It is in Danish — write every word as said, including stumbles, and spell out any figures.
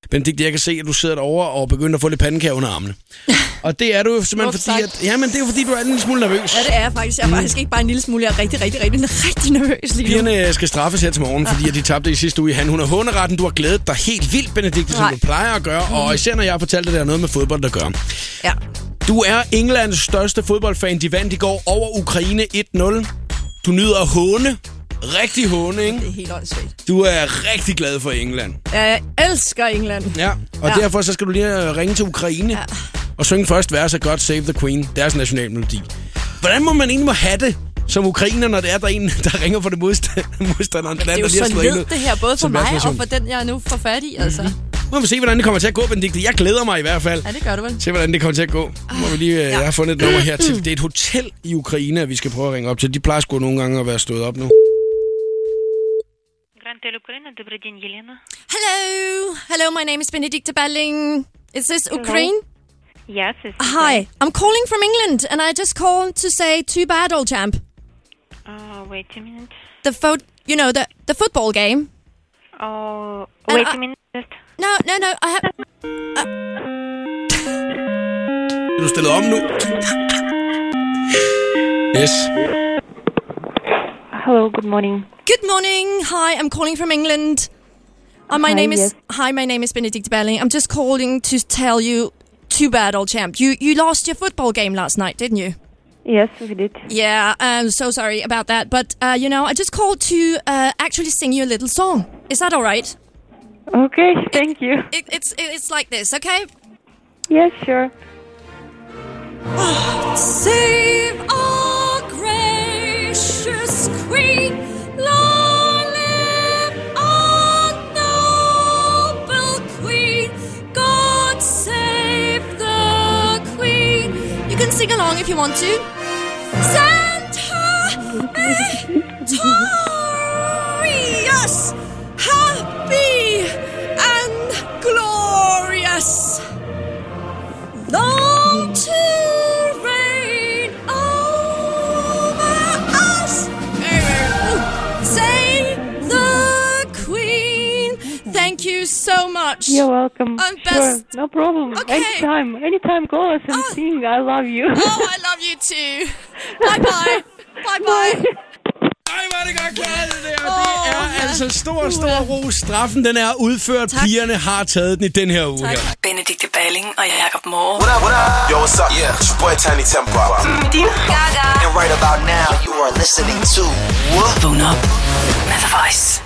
Benedikte, jeg kan se, at du sidder derovre og begynder at få lidt pandekage under armene. Og det er du simpelthen fordi, at... Jamen, det er jo fordi, du er en lille smule nervøs. Ja, det er jeg faktisk. Jeg er mm. faktisk ikke bare en lille smule. Jeg er rigtig, rigtig, rigtig, rigtig nervøs lige nu. Pigerne skal straffes her til morgen, fordi at de tabte i sidste uge i Han, Hun og Håneretten. Du har glædet dig helt vildt, Benedikte, som du plejer at gøre. Mm. Og især når jeg har fortalt dig, at der er noget med fodbold, der gør. Ja. Du er Englands største fodboldfan. De vandt i går over Ukraine et nul. Du nyder at håne. Rigtig håne, ikke? Det er helt åndssvagt. Du er rigtig glad for England. Ja, jeg elsker England. Ja, og ja. derfor så skal du lige ringe til Ukraine ja. og synge først vers af God Save the Queen, deres nationalmelodi. Hvordan må man egentlig må have det som ukrainer, når det er der en, der ringer for det modstand- modstanderen? Det er jo så ledt det her, både for mig og for den, jeg nu får fat i, altså. Mm-hmm. Nu må vi se, hvordan det kommer til at gå, Benedikte. Jeg glæder mig i hvert fald. Ja, det gør du vel. Se, hvordan det kommer til at gå. Nu må vi lige... Ja. Jeg har fundet et nummer her til. Det er et hotel i Ukraine, vi skal prøve at ringe op til. De plejer sgu nogle gange at være stået op nu. Hello. Hello, my name is Benedikte Balling. Is this Hello. Ukraine? Yes, it's Hi, I'm calling from England, and I just called to say too bad, old champ. Uh, wait a minute. The fo- you know, the, the football game. Oh, wait I- a minute. Just. No, no, no, I have... Er du stillet om nu? Yes. Hello, good morning. Good morning. Hi, I'm calling from England. Uh, my Hi, name is yes. Hi, my name is Benedikte Balling. I'm just calling to tell you, too bad, old champ. You you lost your football game last night, didn't you? Yes, we did. Yeah, I'm so sorry about that. But uh, you know, I just called to uh, actually sing you a little song. Is that all right? Okay, thank you. It, it's it, it's like this, okay? Yes, sure. Save our gracious Queen, long live our noble Queen. God save the Queen. You can sing along if you want to. Santa victorious, happy and glorious. Long to reign over us. Save the Queen. Thank you so much. You're welcome. I'm Sure, best. no problem. Okay. Anytime, anytime, call us and Oh. sing. I love you. Oh, I love you too. Bye bye. Bye bye. Ej, hvor er det godt klaret, det der. Åh, Det er ja. altså stor, stor ros. Straffen, den er udført. Tak. Pigerne har taget den i den her uge Tak. her. Benedikte Balling og Jakob Moore. What up, what up? Yo, what's up? Yeah, it's your boy Tiny Tempo. Gaga. And right about now, you are listening to... Vågn op med The Voice.